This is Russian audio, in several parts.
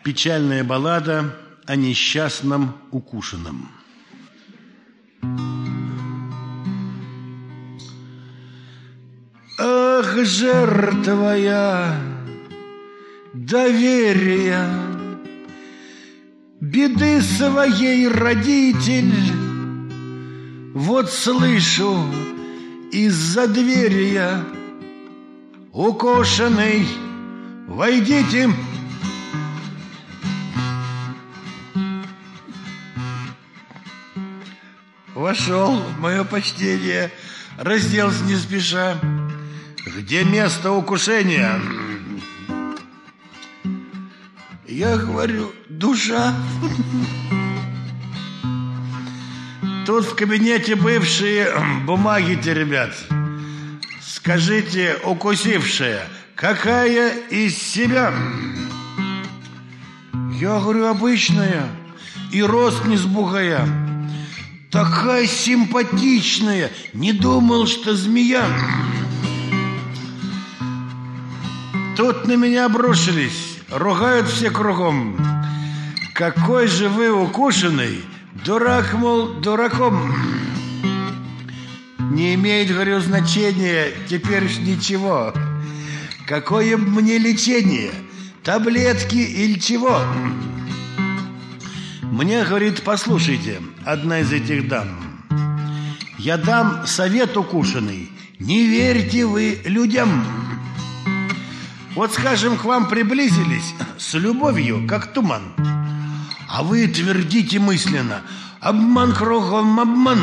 Печальная баллада о несчастном укушенном. Ах, жертва я доверия, беды своей родитель, вот слышу из-за двери я: укушенный, войдите. Вошел, мое почтение, разделся не спеша. Где место укушения? Я говорю: душа. Тут в кабинете бывшие бумаги-то, ребят. Скажите, укусившая, какая из себя? Я говорю: обычная, и рост не сбухая. Такая симпатичная, не думал, что змея. Тут на меня обрушились, ругают все кругом. Какой же вы укушенный, дурак, мол, дураком. Не имеет, говорю, значения теперь уж ничего. Какое мне лечение, таблетки или чего? Мне, говорит, послушайте, одна из этих дам, я дам совет укушенный: не верьте вы людям. Вот, скажем, к вам приблизились с любовью, как туман, а вы твердите мысленно: обман кругом, обман.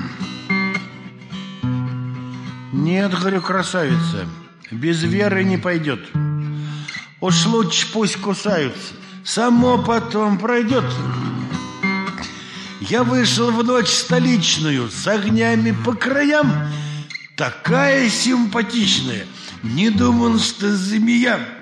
Нет, говорю, красавица, без веры не пойдет. Уж лучше пусть кусаются, само потом пройдет. Я вышел в ночь столичную с огнями по краям, такая симпатичная, не думал, что змея.